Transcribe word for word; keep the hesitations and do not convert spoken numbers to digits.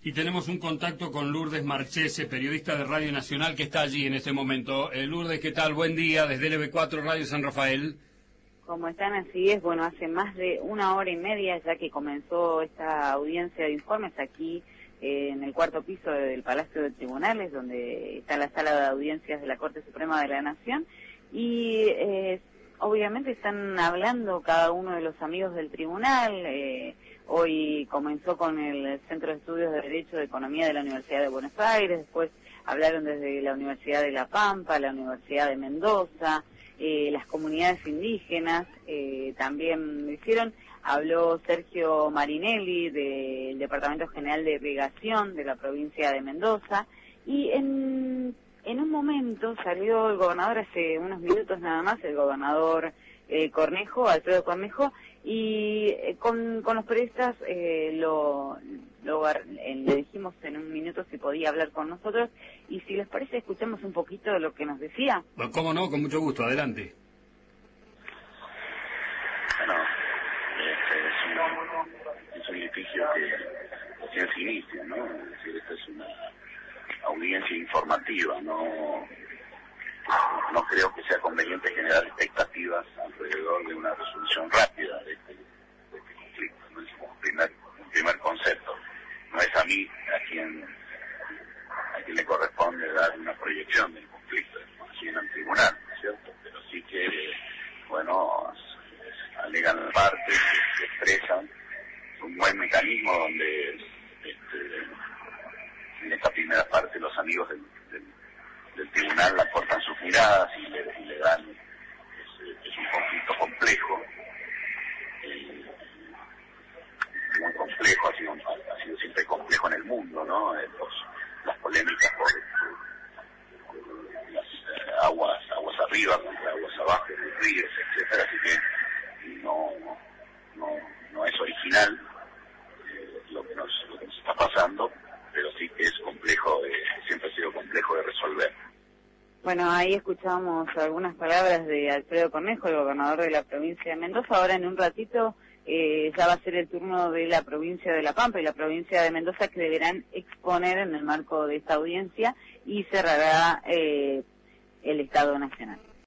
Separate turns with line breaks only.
Y tenemos un contacto con Lourdes Marchese, periodista de Radio Nacional, que está allí en este momento. Eh, Lourdes, ¿qué tal? Buen día, desde L B cuatro Radio San Rafael.
¿Cómo están? Así es, bueno, hace más de una hora y media ya que comenzó esta audiencia de informes aquí eh, en el cuarto piso del Palacio de Tribunales, donde está la sala de audiencias de la Corte Suprema de la Nación, y eh, obviamente están hablando cada uno de los amigos del tribunal. eh, Hoy comenzó con el Centro de Estudios de Derecho de Economía de la Universidad de Buenos Aires, después hablaron desde la Universidad de La Pampa, la Universidad de Mendoza, eh, las comunidades indígenas, eh, también lo hicieron. Habló Sergio Marinelli del Departamento General de Irrigación de la provincia de Mendoza, y en, en un momento salió el gobernador, hace unos minutos nada más, el gobernador eh, Cornejo, Alfredo Cornejo, y eh, con, con los periodistas eh, lo, lo eh, le dijimos en un minuto si podía hablar con nosotros, y si les parece escuchamos un poquito de lo que nos decía.
Bueno, cómo no, con mucho gusto, adelante.
Bueno, este es un, es un edificio que recién se inicia, ¿no? Es decir, esta es una audiencia informativa, no no creo que sea conveniente generar expectativas alrededor de una resolución rápida de este, de este conflicto, ¿no? Es como primer, un primer concepto. No es a mí a quien a quien le corresponde dar una proyección del conflicto, así en el tribunal, ¿no es cierto? Pero sí que, bueno, alegan partes, se expresan, es un buen mecanismo donde este, en esta primera parte los amigos del, del del tribunal aportan sus miradas y le, y le dan, es, es un conflicto complejo, eh, muy complejo, ha sido, ha sido siempre complejo en el mundo, ¿no? Eh, los, las polémicas por, por las eh, aguas, aguas arriba contra aguas abajo, los ríos, etcétera, así que no, no, no es original eh, lo que nos, lo que nos está pasando, pero sí que es complejo, eh, siempre ha sido complejo de resolver.
Bueno, ahí escuchamos algunas palabras de Alfredo Cornejo, el gobernador de la provincia de Mendoza. Ahora en un ratito eh, ya va a ser el turno de la provincia de La Pampa y la provincia de Mendoza, que deberán exponer en el marco de esta audiencia, y cerrará eh, el Estado Nacional.